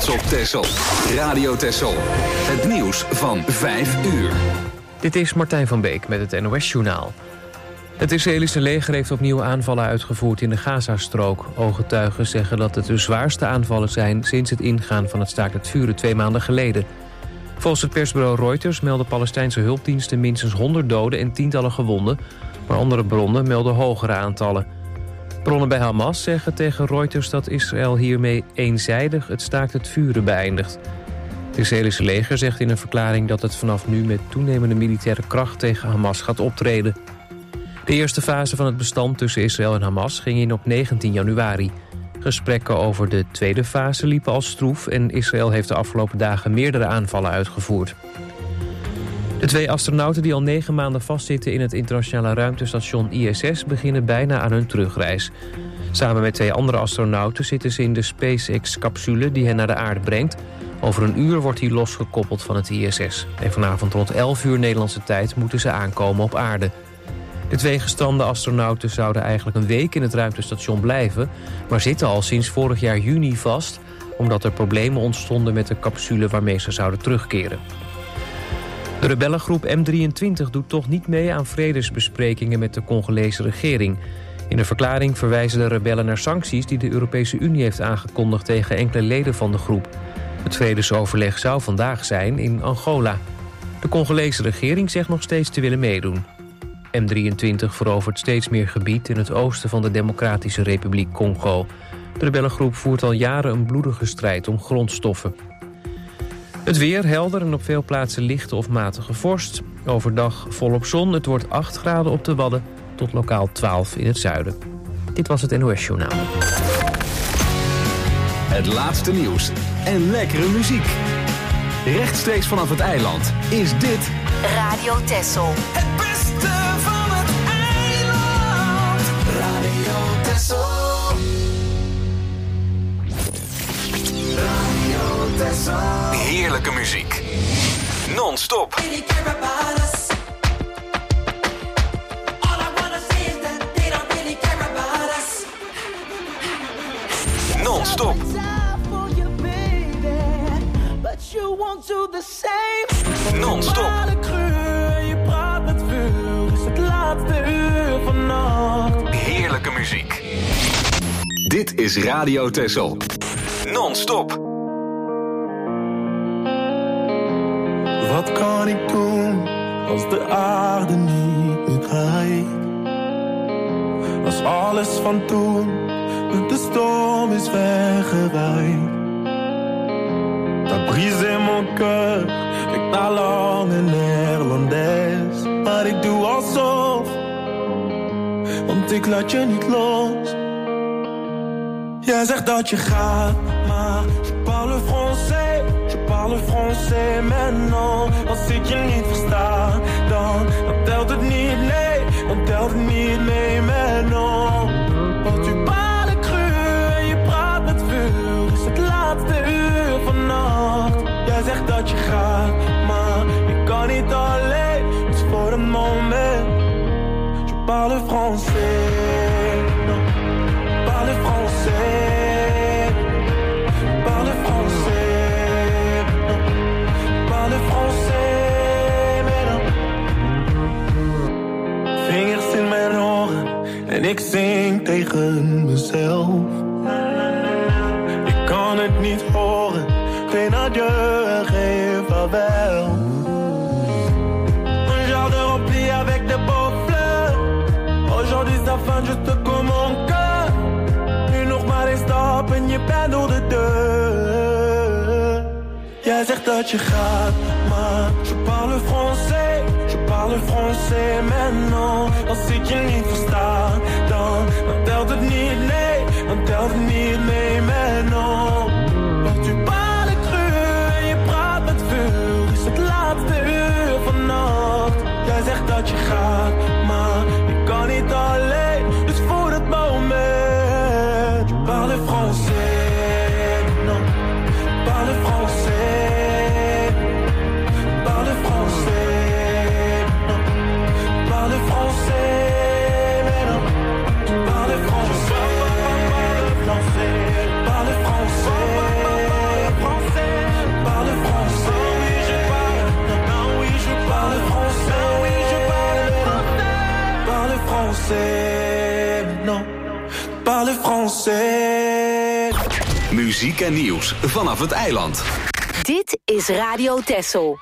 trots op Texel. Radio Texel. Het nieuws van 5 uur. Dit is Martijn van Beek met het NOS-journaal. Het Israëlische leger heeft opnieuw aanvallen uitgevoerd in de Gazastrook. Ooggetuigen zeggen dat het de zwaarste aanvallen zijn sinds het ingaan van het staakt het vuren 2 maanden geleden. Volgens het persbureau Reuters melden Palestijnse hulpdiensten minstens 100 doden en tientallen gewonden. Maar andere bronnen melden hogere aantallen. Bronnen bij Hamas zeggen tegen Reuters dat Israël hiermee eenzijdig het staakt het vuren beëindigt. Het Israëlische leger zegt in een verklaring dat het vanaf nu met toenemende militaire kracht tegen Hamas gaat optreden. De eerste fase van het bestand tussen Israël en Hamas ging in op 19 januari. Gesprekken over de tweede fase liepen als stroef en Israël heeft de afgelopen dagen meerdere aanvallen uitgevoerd. De 2 astronauten die al 9 maanden vastzitten in het internationale ruimtestation ISS beginnen bijna aan hun terugreis. Samen met 2 andere astronauten zitten ze in de SpaceX-capsule die hen naar de aarde brengt. Over een uur wordt hij losgekoppeld van het ISS. En vanavond rond 11 uur Nederlandse tijd moeten ze aankomen op aarde. De 2 gestrande astronauten zouden eigenlijk een week in het ruimtestation blijven, maar zitten al sinds vorig jaar juni vast, omdat er problemen ontstonden met de capsule waarmee ze zouden terugkeren. De rebellengroep M23 doet toch niet mee aan vredesbesprekingen met de Congolese regering. In een verklaring verwijzen de rebellen naar sancties die de Europese Unie heeft aangekondigd tegen enkele leden van de groep. Het vredesoverleg zou vandaag zijn in Angola. De Congolese regering zegt nog steeds te willen meedoen. M23 verovert steeds meer gebied in het oosten van de Democratische Republiek Congo. De rebellengroep voert al jaren een bloedige strijd om grondstoffen. Het weer helder en op veel plaatsen lichte of matige vorst. Overdag volop zon, het wordt 8 graden op de Wadden tot lokaal 12 in het zuiden. Dit was het NOS-journaal. Het laatste nieuws en lekkere muziek. Rechtstreeks vanaf het eiland is dit Radio Texel. Het beste van het eiland. Radio Texel. Radio Texel. heerlijke muziek. Non-stop. Non-stop. Non-stop. Je praat met vuur, is het laatste uur vannacht. Heerlijke muziek. Dit is Radio Texel. Non-stop. Wat kan ik doen als de aarde niet meer draait? Als alles van toen met de storm is weggewaaid. T'as brisé mon cœur, ik taal in Nederlands. Maar ik doe alsof, want ik laat je niet los. Jij zegt dat je gaat, maar je parle français. Je parle français maintenant. Als ik je niet versta, dan telt het niet, nee. Dan telt het niet mee maintenant. Want tu parles cru en je praat met vuur. Is het laatste uur vannacht. Jij zegt dat je gaat, maar ik kan niet alleen. Dus voor een moment. Je parle français, non. Parle français. Parle français, non. Parle français, mais non. Vingers in mijn oren en ik zing tegen mezelf. Ik kan het niet horen, geen adieu, geen vaarwel. Un jardin rempli avec de beaux fleurs. Aujourd'hui ça fin juste comme mon cœur. Nu nog maar een stap en je bent door de deur. Jij zegt dat je gaat, maar je parle français. Je parle français maintenant. Als ik je niet versta, dan telt het niet, nee. Dan telt het niet mee maintenant. Want tu parles cru en je praat met vuur. Is het laatste uur vannacht. Jij zegt dat je gaat, maar ik kan niet alleen. Dus voor het moment. Je parle français, non. Parle français. Parle français, non. Parle français, mais non. Parle français. Parle français. Parle français. français, non, parle français. Muziek en nieuws vanaf het eiland. Dit is Radio Texel.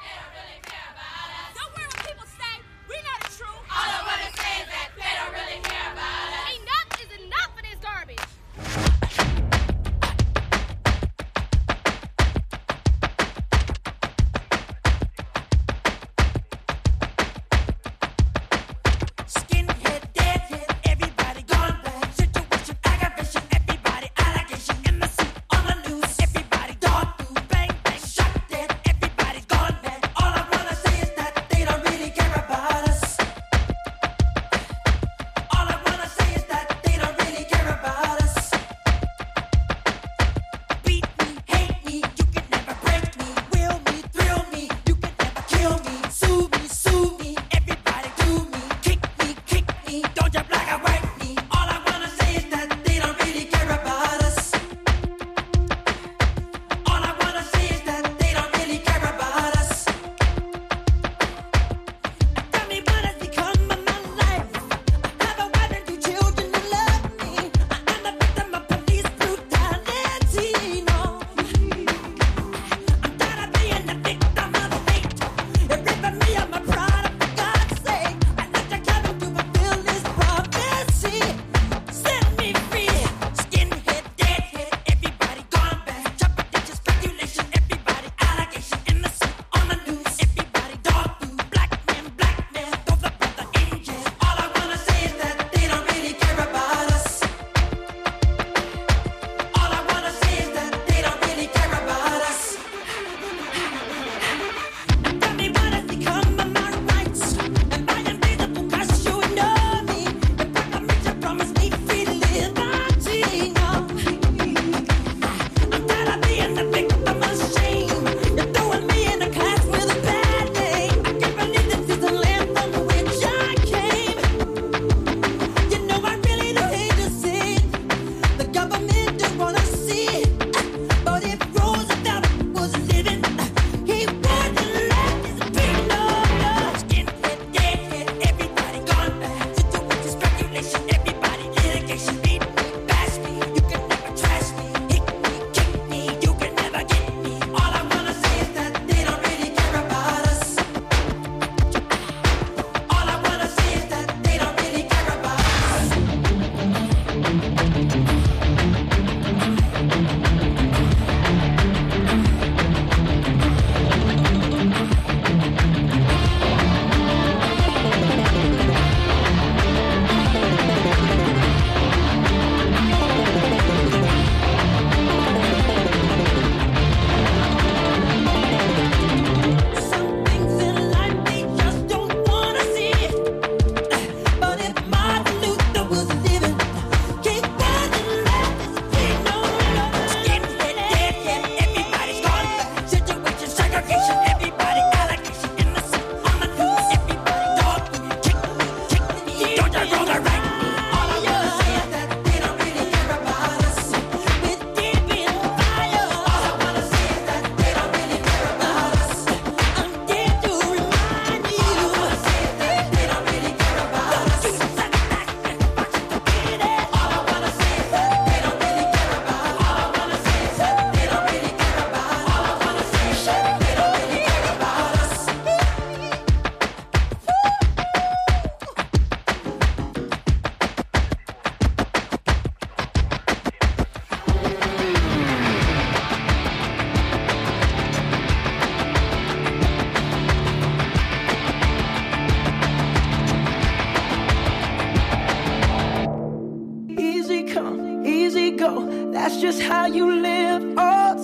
That's just how you live. Oh,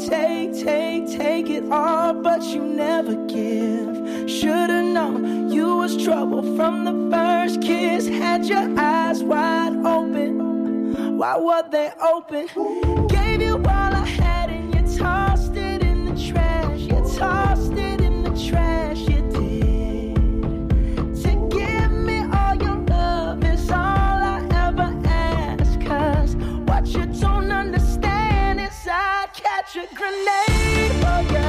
take it all, but you never give. Should've known you was trouble from the first kiss. Had your eyes wide open. Why were they open? Gave you all I had and you tossed it in the trash. You tossed it in the trash, you did. To give me all your love is all I ever ask. 'Cause what you don't understand is I'd catch a grenade for ya.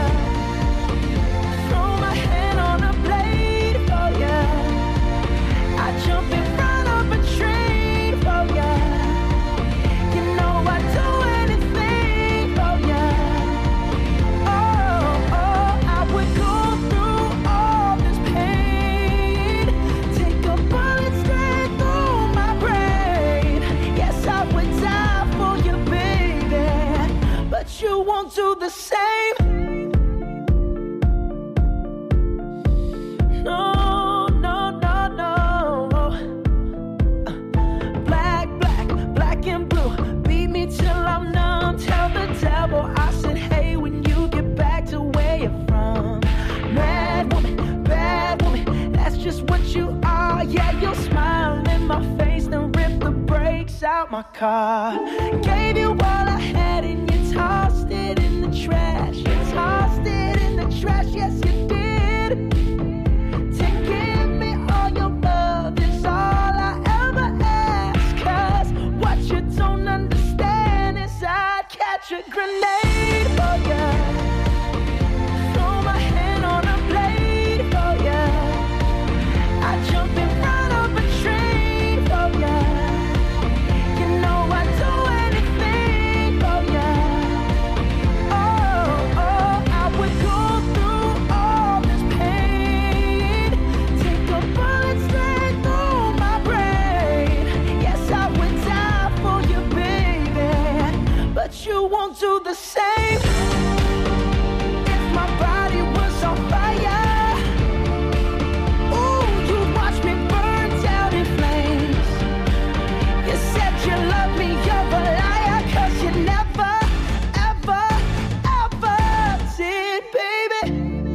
Throw my hand on a blade for ya. I jump in front of a train. won't do the same. No, no, no, no. Black, black, black and blue. Beat me till I'm numb. Tell the devil I said, hey, when you get back to where you're from. Mad woman, bad woman, that's just what you are. Yeah, you'll smile in my face, then rip the brakes out my car. Gave you all I had and you tossed it in the trash. You tossed it in the trash, yes you did. To give me all your love is all I ever ask. 'Cause what you don't understand is I'd catch a grenade for ya. Throw my hand on a blade for ya. I'd jump in front of a train for ya. You know I'd do anything for ya. Oh, oh, I would go through all this pain. Take a bullet straight through my brain. Yes, I would die for you, baby. But you won't do the same. If my body was on fire, ooh, you watch me burn down in flames. You said you love me, you're a liar, 'cause you never, ever, ever did, baby.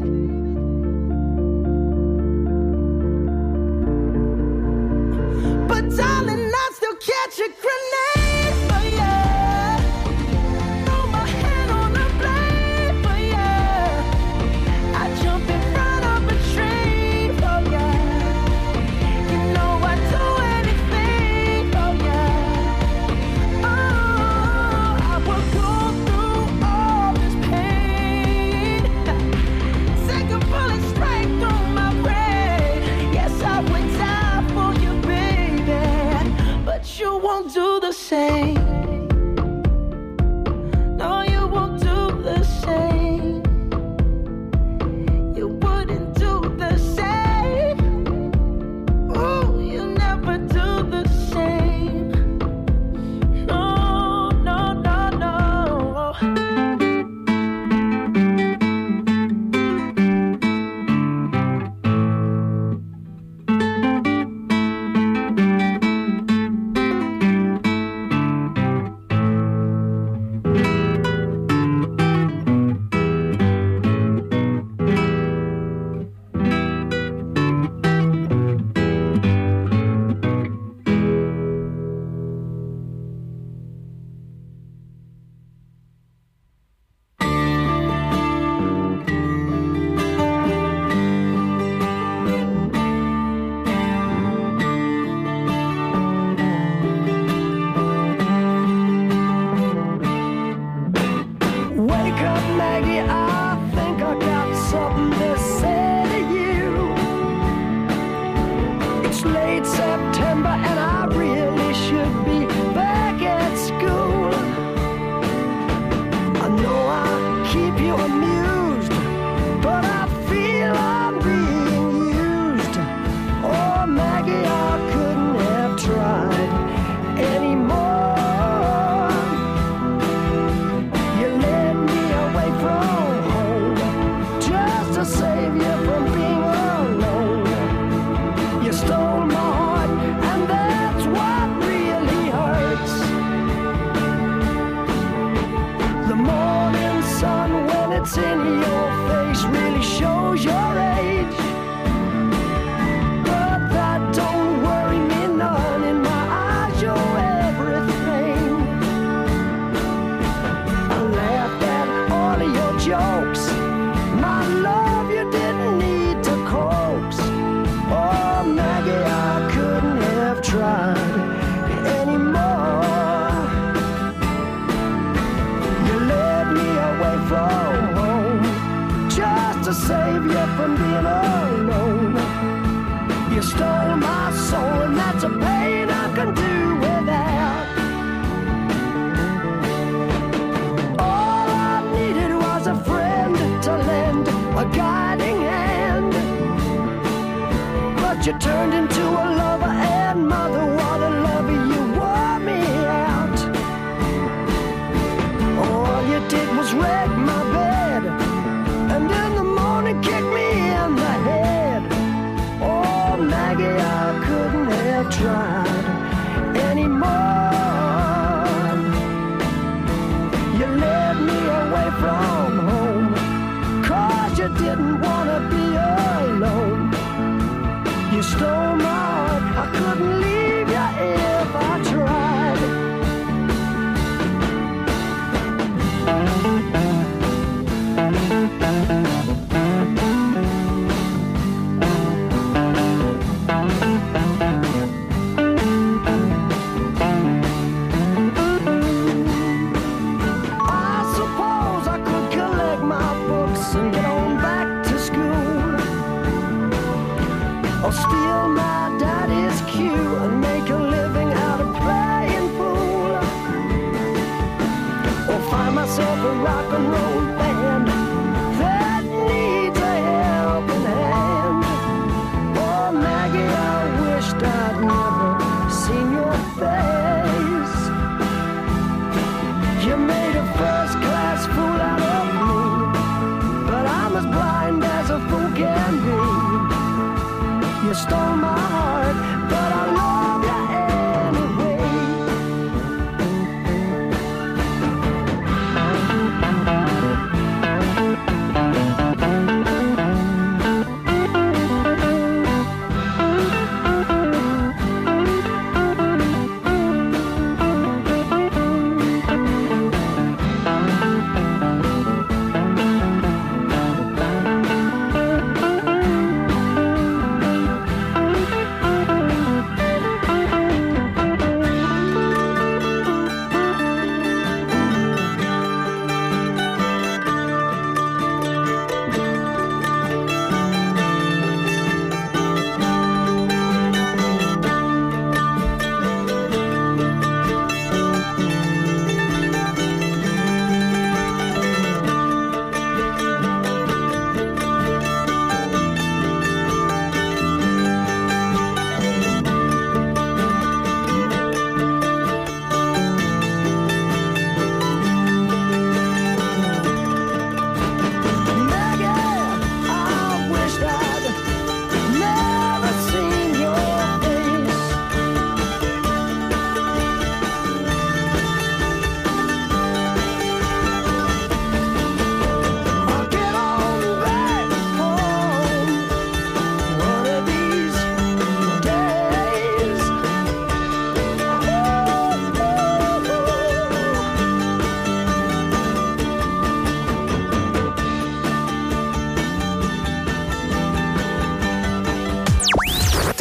But darling, I'd still catch a grenade for ya. Throw my hand on a blade for ya. I'd jump in front of a train for ya. You know I'd do anything for ya. Oh, I would go through all this pain. Take a bullet straight through my brain. Yes, I would die for you, baby. But you won't do the same. No, you won't do the same. You wouldn't do the same. Ooh, you never do the same. No, no, no, no. Wake up, Maggie, I think I got something to say to you. It's late September and I really should be back at school. I know I keep you amused, but I feel I'm being used. Oh, Maggie, I couldn't have tried anymore. You led me away from home just to save you from being alone. You stole my heart, and that's what really hurts. The morning sun, when it's in your face, really shows your age. But that don't worry me none. In my eyes, you're everything. I laughed at all of your jokes. My love, you didn't need to coax. Oh, Maggie, I couldn't have tried anymore. You led me away from home just to save you from being alone. You stole my soul, and that's a pain I can do without. All I needed was a friend to lend a guiding hand. But you turned into a lover and mother. What a lover, you wore me out. All you did was red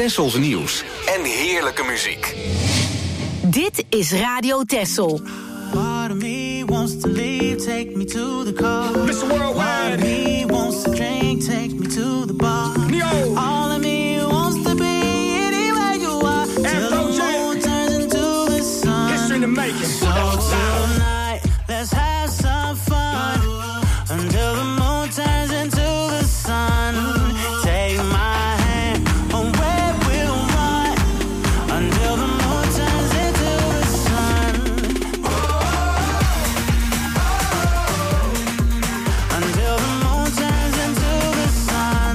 Tessels nieuws en heerlijke muziek. Dit is Radio Tessel. Part of me wants to leave, take me to the car. Mr. Worldwide. Part of me wants to drink, take me to the bar. Neo. All of me wants to be anywhere you are. Till the moon turns into the sun. History in the making. So tonight, let's have some fun. Until the moon turns into the sun. Take my hand, and where we'll run. Until the moon turns into the sun. Until the moon turns into the sun.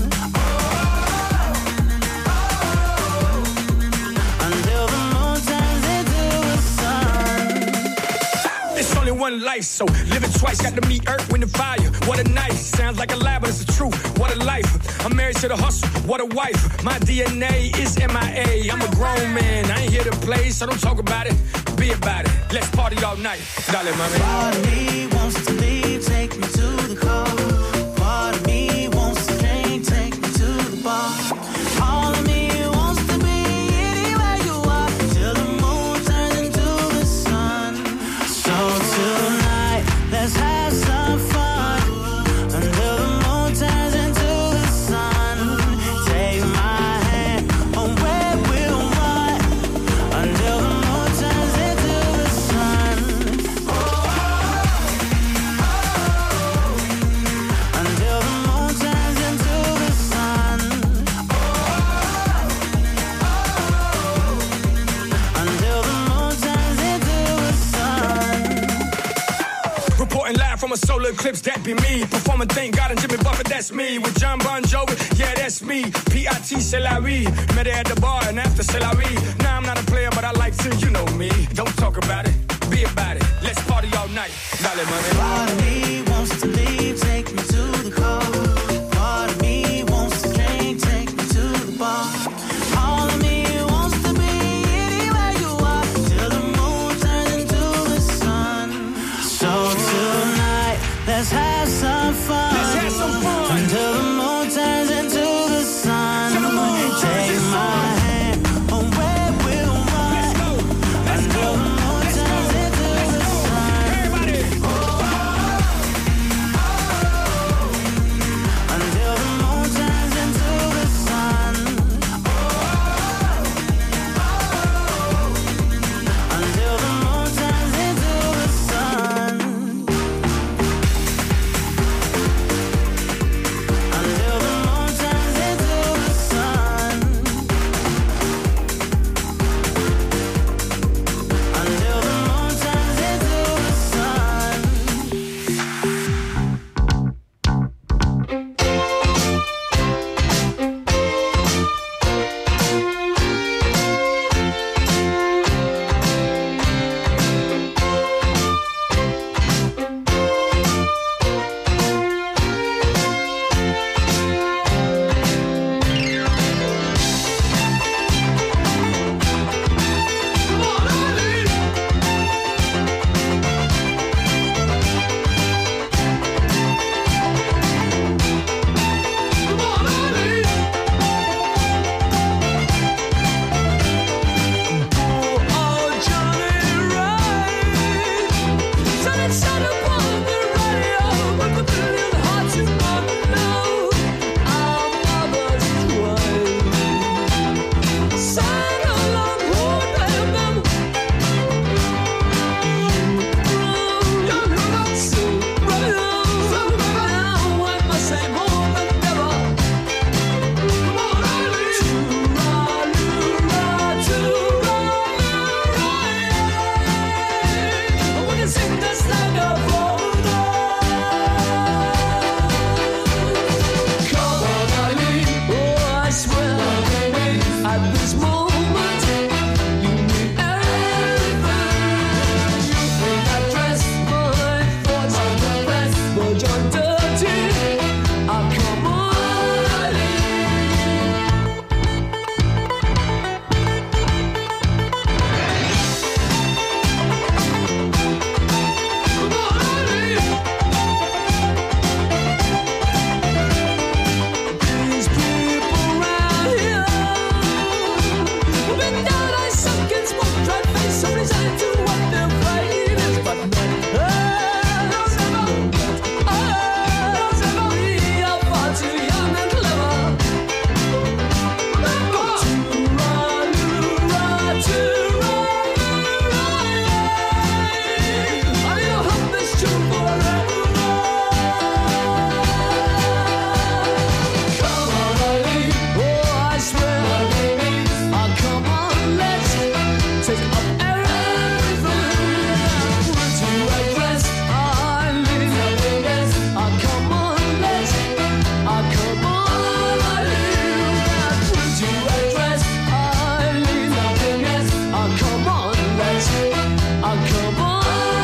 Until the moon turns into the sun. It's only one life, so live it twice. Got to meet earth, wind, and fire. What a night. Sounds like a lie, but it's the truth. What a life. I'm married to the hustle. What a wife. My DNA is MIA. I'm a grown man. I ain't here to play, so don't talk about it. Be about it. Let's party all night. Dale, mami. Part of me wants to leave, take me to the car. Part of me wants to drink, take me to the bar. All of me wants to be anywhere you are. Till the moon turns into the sun. So tonight, let's have some fun. Until the moon turns into the sun. Take my hand, and where we'll run. Until the moon turns into the sun. Until the moon turns into the sun. Until the moon turns into the sun. Reporting live from a solar eclipse, that be me. Performing Thank God and Jimmy Buffett, that's me. With John Bon Jovi, yeah, that's me. P.I.T. c'est la vie. Met her at the bar and after c'est la vie. Now I'm not a player, but I like to, you know me. Don't talk about it, be about it. Let's party all night. Dale, mami. Part of me wants to leave, take me to the car. Part of me wants to drink, take me to the bar. All of me wants to be anywhere you are. Till the moon turns into the sun. So tonight, let's have some fun. Let's have some fun. Until the moon turns into the sun. Till the moon turns Take into my the sun. hand, and where we'll run. Let's go, let's Until go, the moon let's turns go, into let's the go. sun. Everybody. says of everything. Would you address our lives? Come on, let's. Come on, I live. Would you address our lives? Come on, let's. Come on.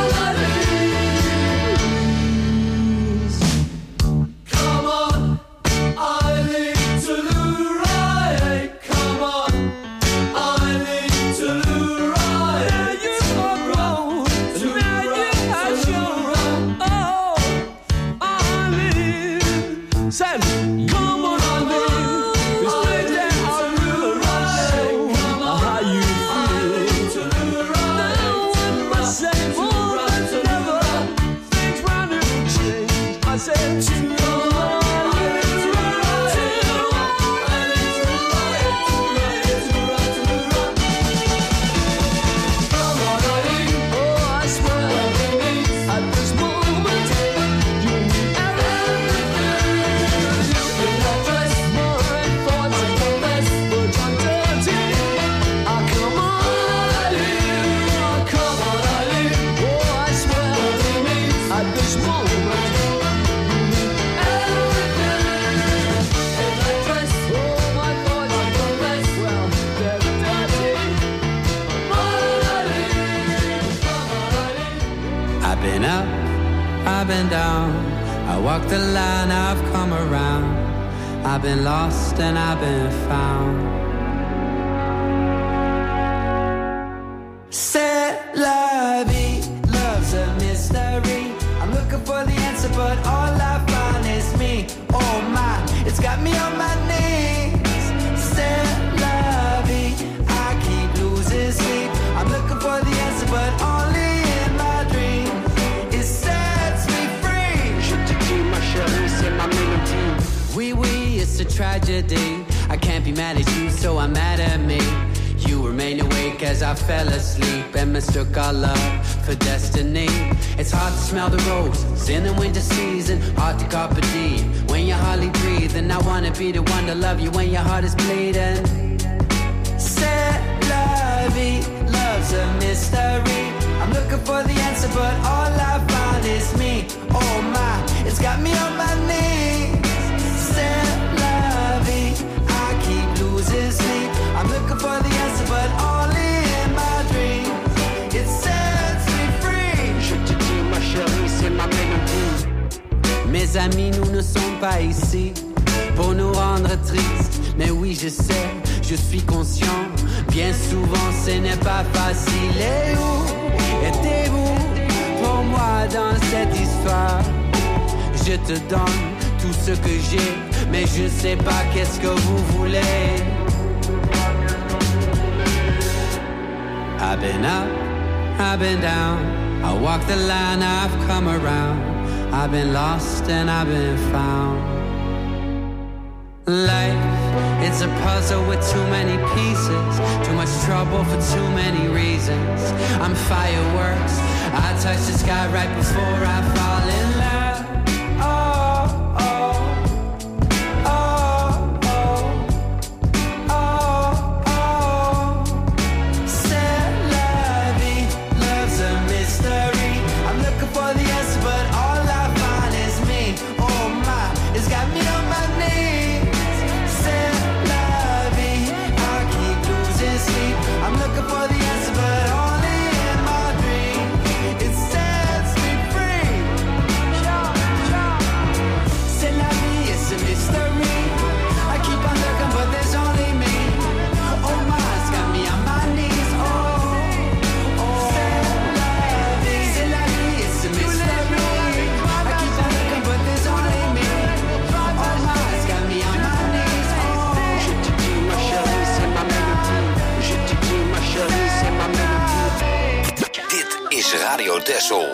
I've been down, I walked the line, I've come around. I've been lost and I've been found. C'est la vie, love's a mystery. I'm looking for the answer, but all I find is me. Oh my, it's got me on my knees. C'est la vie, I keep losing sleep. I'm looking for the answer, but only in my dreams. It sets me free. Je te dis, ma chérie, c'est ma mélodie. Oui, oui, it's a tragedy. I can't be mad at you, so I'm mad at me. You remain awake as I fell asleep and mistook our love for destiny. It's hard to smell the roses in the winter season, hard to carpe diem when you're hardly breathing. I wanna be the one to love you when your heart is bleeding. C'est la vie, love's a mystery. I'm looking for the answer, but all I find is me. Oh my, it's got me on my knees. C'est la vie, I keep losing sleep. I'm looking for the answer, but only in my dreams. It sets me free. Je te dis, ma chérie, c'est ma mélodie. Mes amis, nous ne sommes pas ici pour nous rendre tristes. Mais oui, je sais, je suis conscient. Bien souvent, ce n'est pas facile. Et où étiez-vous pour moi dans cette histoire? Je te donne tout ce que j'ai, mais je sais pas qu'est-ce que vous voulez. I've been up, I've been down, I walk the line, I've come around. I've been lost and I've been found. Life, it's a puzzle with too many pieces, too much trouble for too many reasons. I'm fireworks, I touch the sky right before I fall in love. Radio Texel.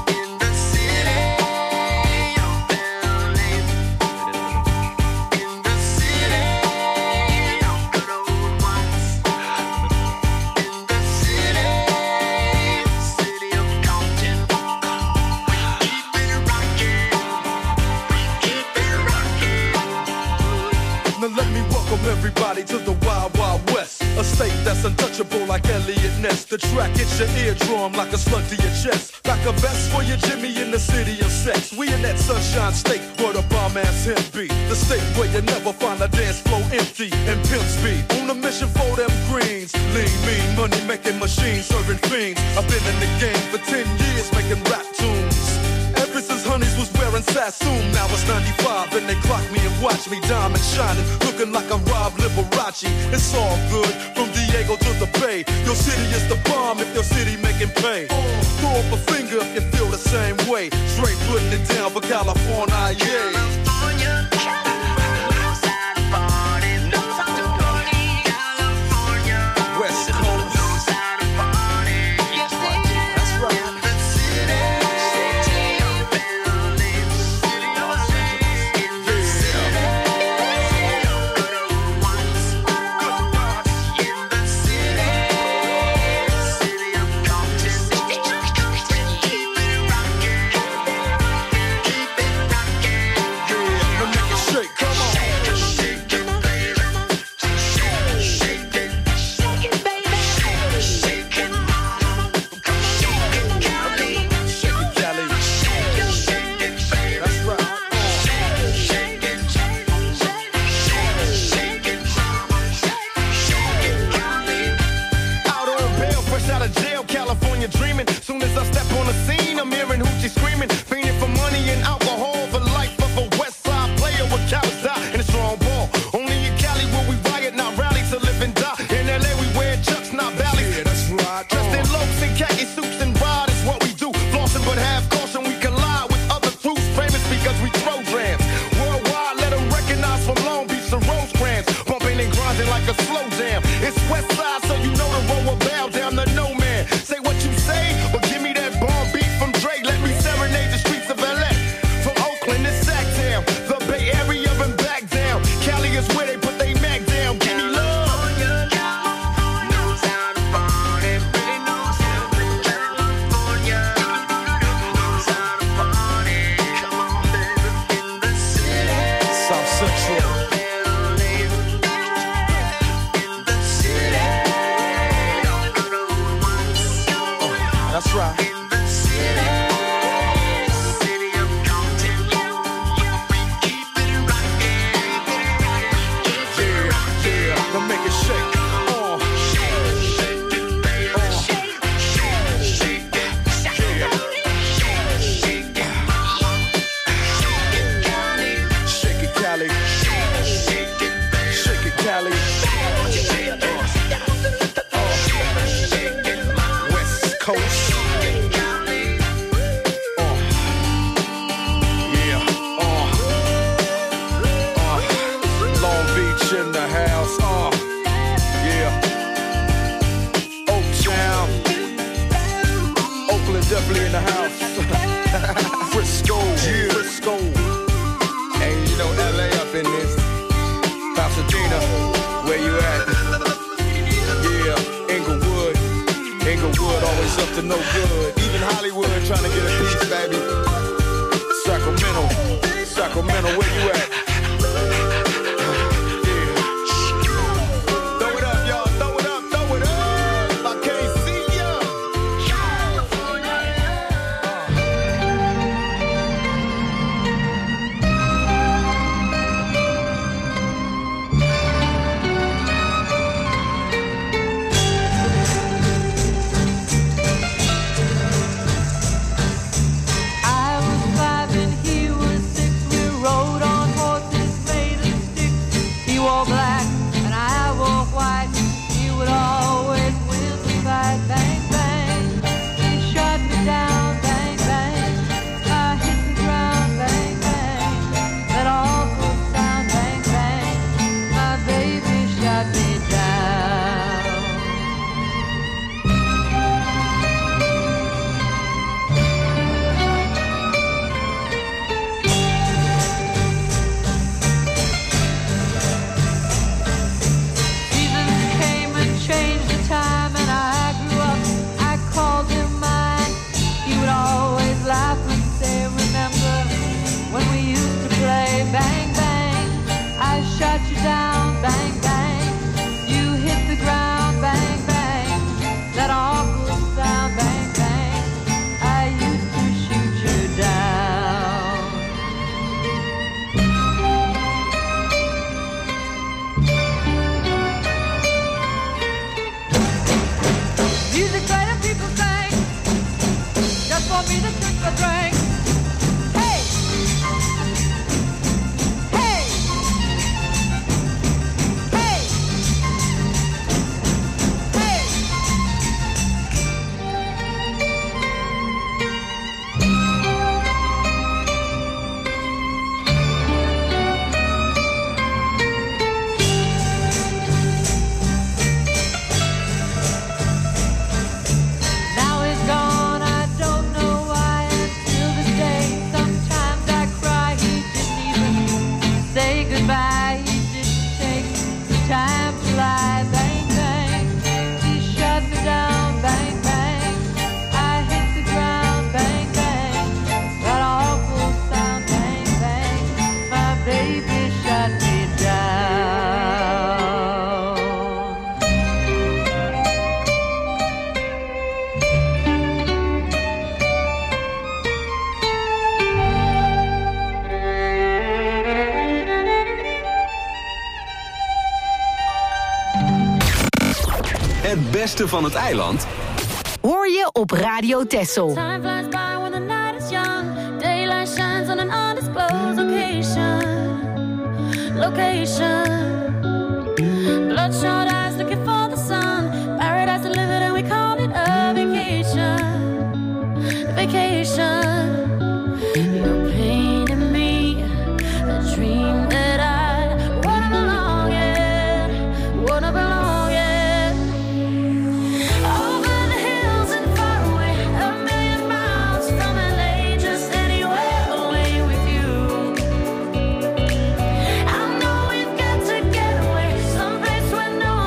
In the Now let me welcome everybody to the Wild Wild West. A state that's untouchable like Elliot Ness. The track hits your eardrum like a slug to your chest. Like a vest for your Jimmy in the city of sex. We in that sunshine state where the bomb ass him be. The state where you never find a dance floor empty and pimp speed. On a mission for them greens. Lean, mean, money making machines serving fiends. I've been in the game for 10 years making rap tunes. Ever since Honeys was wearing Sassoon, now it's 95 and they clock me and watch me diamond shining, looking like I'm Rob Liberace. It's all good from Diego to the Bay. Your city is the bomb if your city making pay. Throw up a finger if you feel the same way. Straight putting it down for California, yeah. West Coast. I was 5 and he was 6. We rode on horses. Het beste van het eiland hoor je op Radio Texel. Time flies by when the night is young. Daylight shines on an undisclosed location. Bloodshot eyes looking for the sun. Paradise delivered and we call it a vacation. You're painting me a dream that I wanna belong in. Wanna belong in. Over the hills and far away, a million miles from LA, just anywhere away with you. I know we've got to get away, someplace where no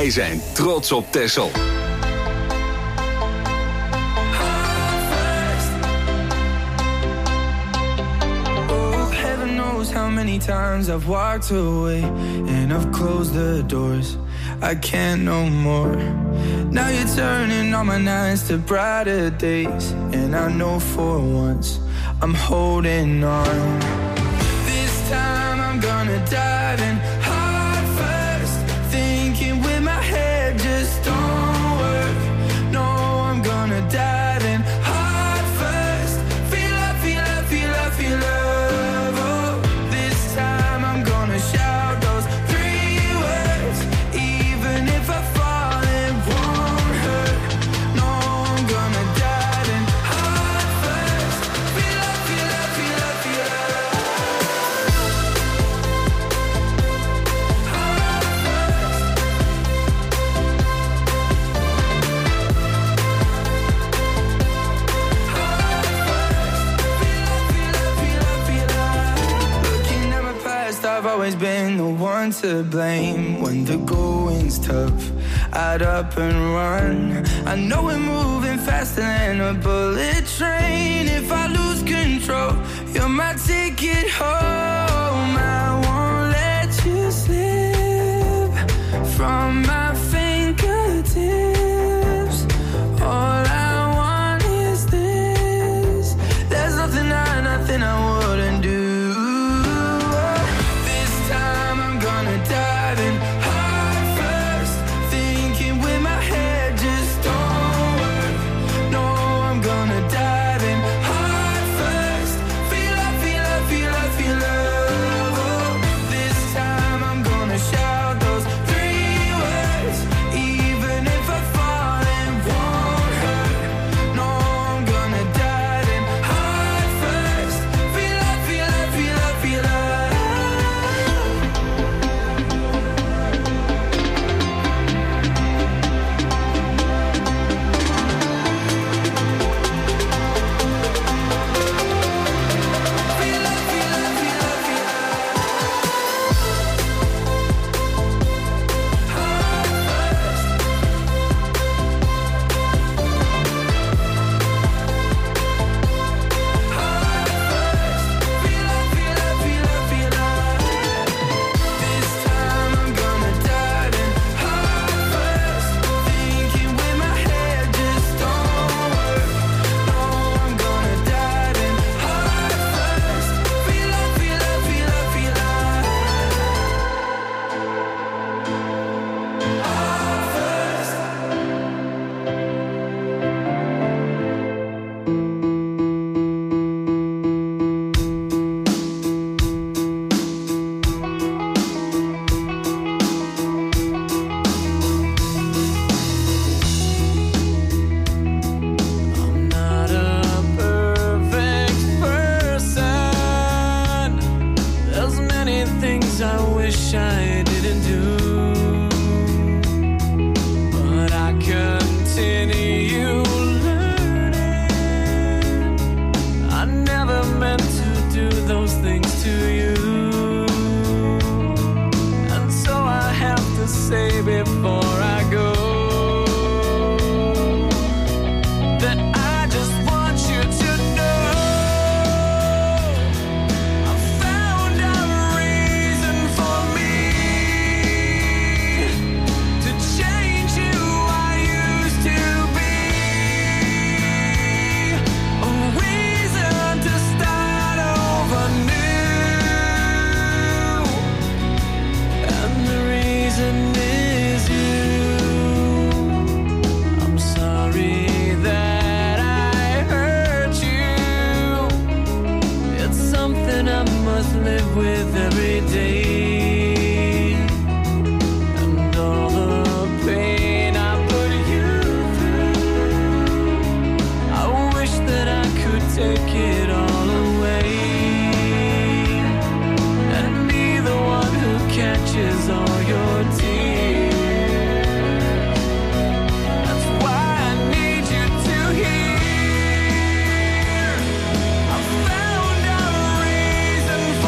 Wij zijn trots op Texel. How many times I've walked away and I've closed the doors. I can't no more. Now you're turning all my nights to brighter days, and I know for once I'm holding on. This time I'm gonna dive in heart first, thinking with my head just don't work. No, I'm gonna dive in heart first. Feel love, feel love, feel love, feel love. Shout those 3 words, even if I fall, it won't hurt. No, I'm gonna dive in heart first. Feel love, feel love, feel love, feel love. Heart first. Heart first. Feel love, feel love, feel love. Looking at my past, I've always been the one to blame. When the going's tough, I'd up and run. I know we're moving faster than a bullet train. If I lose control, you're my ticket home. I won't let you slip from my fingertips. All I want is this. There's nothing I wouldn't do. Dive in heart first, thinking with my head just don't work. No, I'm gonna dive in heart first. Feel love, feel love, feel love, feel love. Oh, this time I'm gonna shout those 3 words, even if I fall, it won't hurt. No, I'm gonna dive in heart first. Feel love, feel love, feel love, feel love.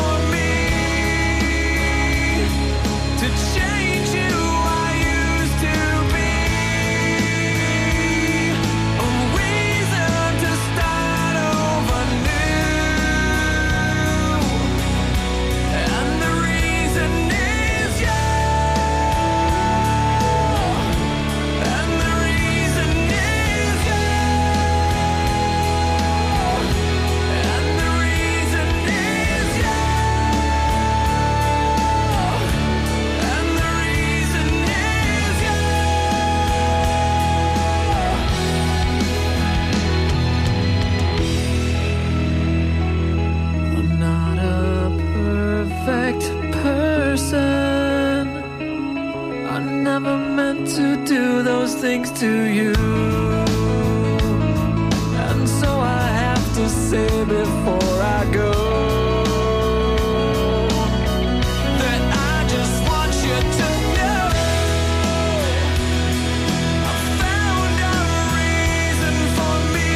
Change you, I used to things to you. And so I have to say before I go that I just want you to know I found a reason for me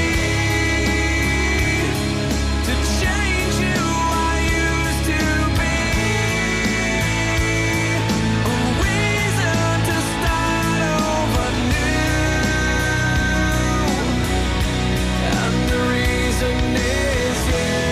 to change who I used to be. A reason to start over new. And the reason is you.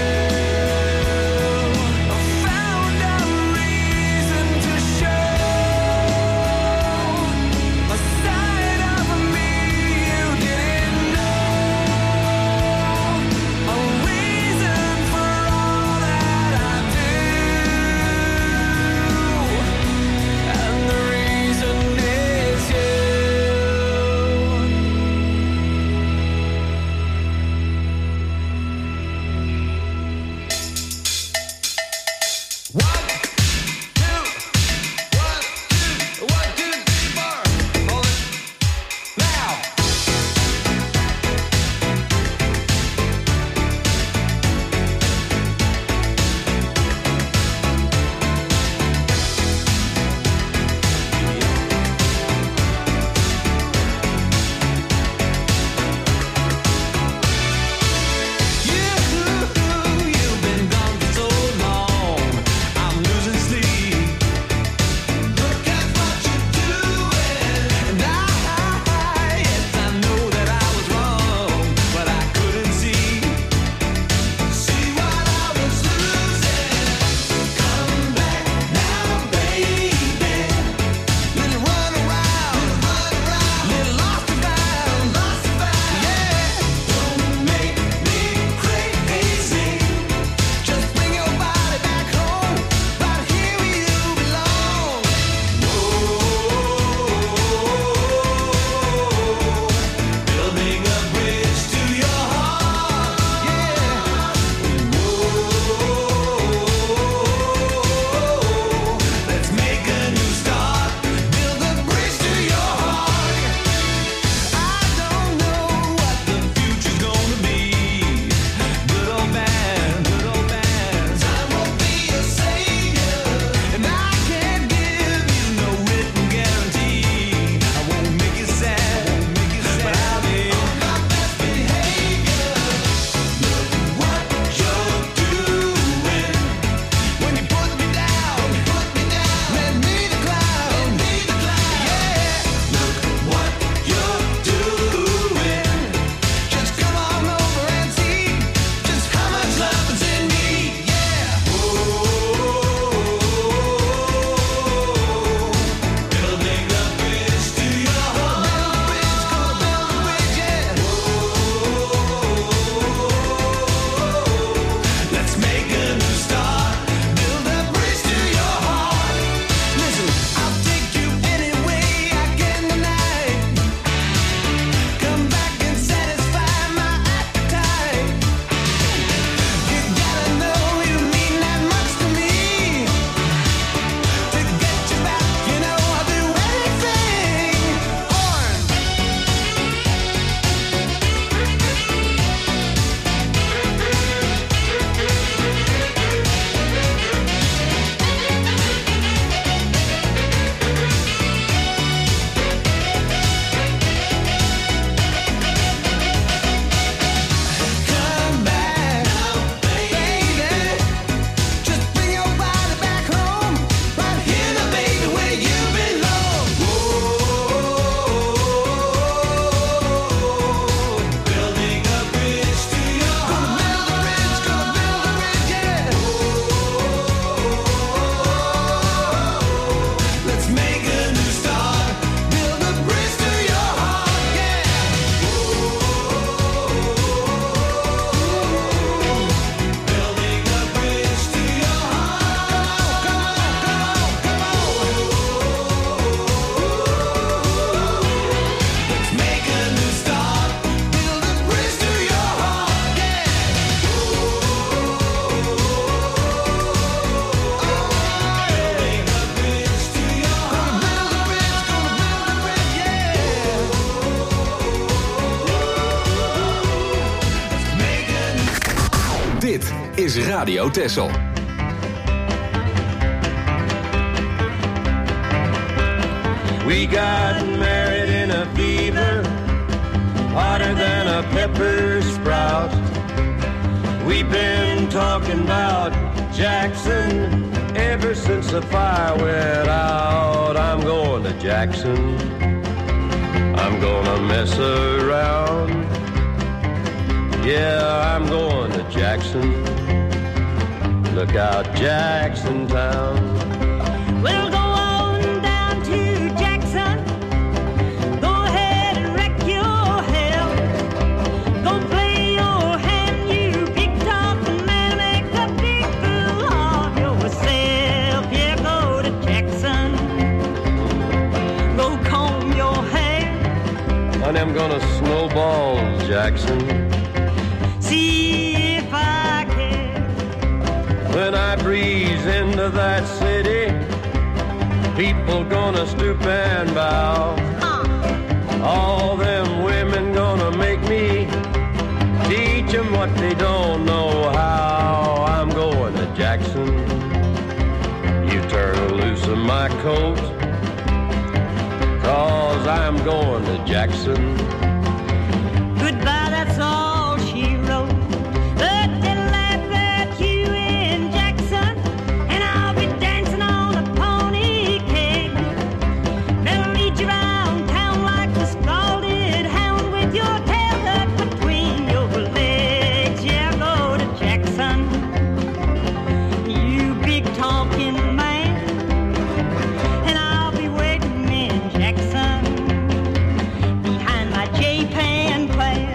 Dit is Radio Texel. We got married in a fever, hotter than a pepper sprout. We've been talking about Jackson ever since the fire went out. I'm going to Jackson, I'm gonna mess around. Yeah, I'm going to Jackson, look out Jackson Town. We'll go on down to Jackson, go ahead and wreck your hell. Go play your hand, you big talking man, make a big fool of yourself. Yeah, go to Jackson, go comb your hair. Honey, I'm gonna snowball Jackson, see if I can. when I breeze into that city, people gonna stoop and bow. All them women gonna make me teach them what they don't know how. I'm going to Jackson, you turn loose of my coat, 'cause I'm going to Jackson. Goodbye, that's all she wrote. But they'll laugh at you in Jackson, and I'll be dancing on a pony cake. They'll lead you around town like a scalded hound with your tail tucked between your legs. Yeah, go to Jackson, you big talking man, and I'll be waiting in Jackson behind my J-Pan plan.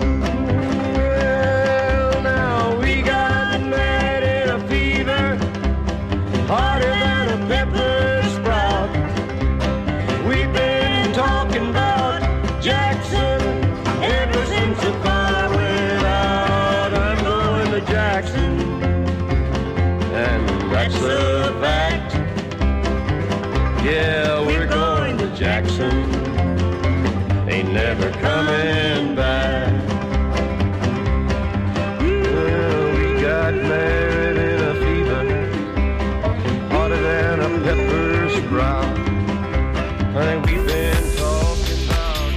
Well, now we got married in a fever, hotter than a pepper sprout. We've been talking about Jackson ever since the fire went out. I'm going to Jackson, and that's a fact. Yeah, we're going to Jackson, ain't never coming back. Well, we got married in a fever, hotter than a pepper sprout. Honey, we've been talking about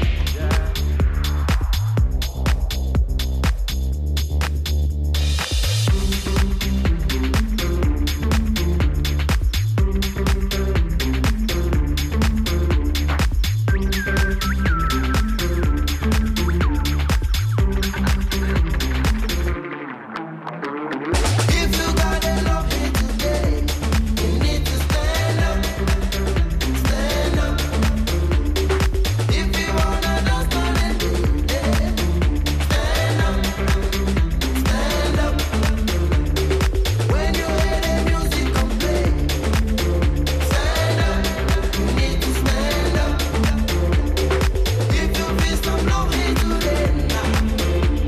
If you gotta love me today, you need to stand up, stand up. If you wanna dance on it, stand up, stand up. When you hear the music come play, stand up, you need to stand up. If you feel some lonely today, stand up.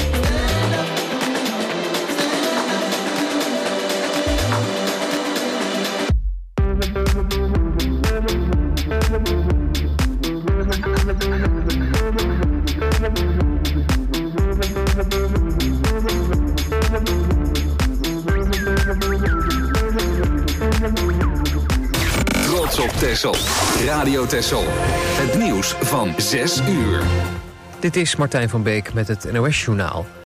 Trots op Texel. Radio Texel. Het nieuws van 6 uur. Dit is Martijn van Beek met het NOS-journaal.